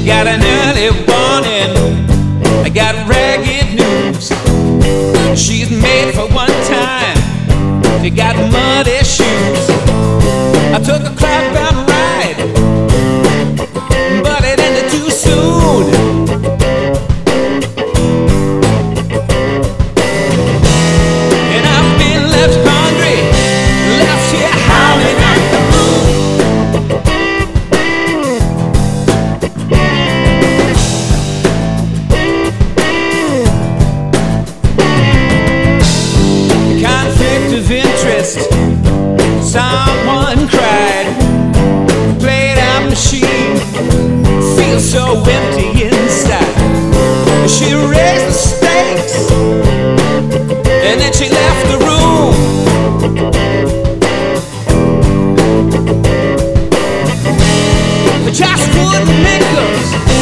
got an early warning. I got ragged news. She's made for one time. She got muddy shoes. I took a clockbound ride, but it ended too soon. And I've been left hungry, left here howling at the moon. Conflict of interest, someone cried. Played out machine, feels so empty inside. She raised the stakes, and then she left the room. Just wouldn't make us